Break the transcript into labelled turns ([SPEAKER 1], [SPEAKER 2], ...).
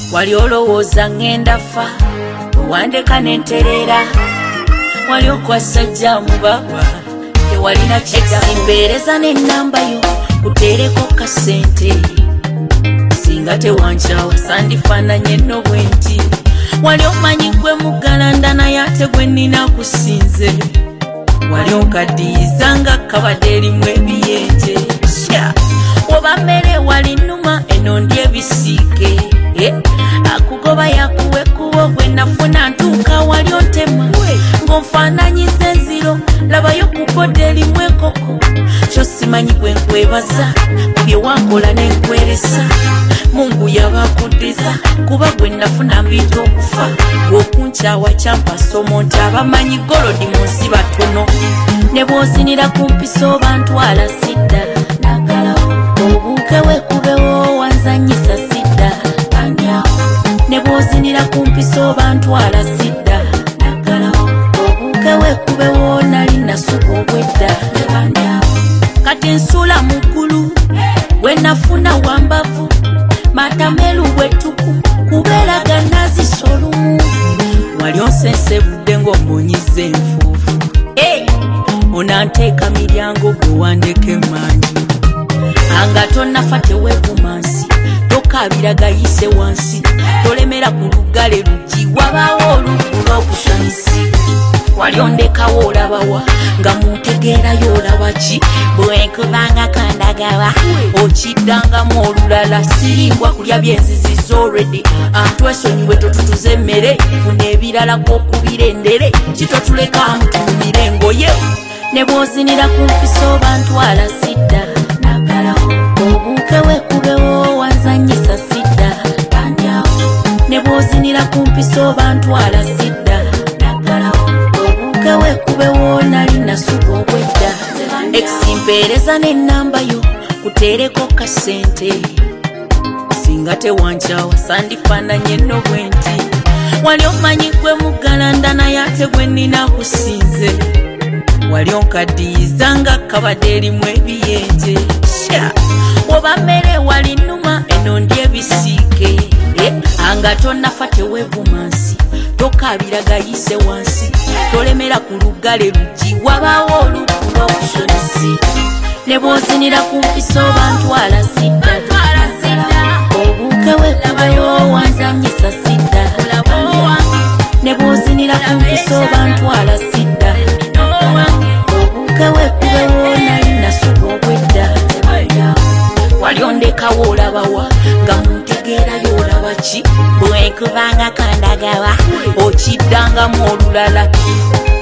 [SPEAKER 1] wali olowooza ngenda fa owandeka nenterera wali okwasajja mu baba tewalina kida imbeereza n'ennamba yo kuteereko kasente singa tewankyawa sandifaananye nno bwenti wali omanyi gwe mugalanda naye ate gwe nnina kusinze wali okaddiyiza nga kabadde erimu ebiyenje oba mmere wali nnuma eno ndi ebisiike akugoba yakuwa ekkubo gwe nafuna ntuuka wali ontema ng'onfaananyiza enziro labayo ku bodde erimu enkoko kyo simanyi gwe nkwebaza bye wankola n'enkweresa Mungu yabakuddiza kuba gwe nafuna mbita okufa gwokunkyawa kyampasa omuntu abamanyi golodi mu nsi batono ne bw'ozinira ku mpisa oba ntwala sidda obuuke weekubewo wanzanyisa sidda ne bw'ozinira ku mpisa oba ntwala sidda obuuke weekubewo nali nasuka obwedda kati nsula mu ggulu bwe nafuna wambavu matamelu bwetuku kubeeraga nazisolumu wali onsensebudde ng'omunyiza enfuufu onanteeka miryango gwe wandeka emmanju anga tonnafa teweevumansi tokaabira gayise wansi tolemera ku lugale luggi wabaawo oluku lw'okusanyusi wali ondekawo olabawa nga muntegeerayo olaba ki bwenkubanga kandagawa okiddangamu olulala sirimbwa kulya byenziziza already twesonyiwe totutuza emmere funa ebirala kw'okubira endere kitotuleka mutumire engoye ne bw'ozinira ku mpisa oba ntwala sidda obuuke weekubewo wanzanyisa sidda ne bw'ozinira ku mpisa oba ntwala sidda obuuke weekubewo nali nasuka obwedda eksimpeereza n'ennamba yo kuteereko kasente singa tewankyawa sandifaananye nno bwenti wali omanyi gwe mugalanda naye ate gwe nnina kusinze wali onkaddiyiza nga kabadde erimu ebiyenje oba mmere wali nnuma eno ndi ebisiike anga tonnafa teweevumansi tokaabira gayise wansi tolemera ku lugale luggi wabaawo oluku lw'okusonyusi ne bw'ozinira ku mpisa oba ntwala sidda obuuke weekubewo wanzanyisa sidda ne bw'ozinira ku mpisa oba ntwala sidda obuuke weekubewo nali nasuka obwedda wali ondekawo olabawa nga muntegeerayo olaba ki bwenkubanga kandagawa okiddangamu olulala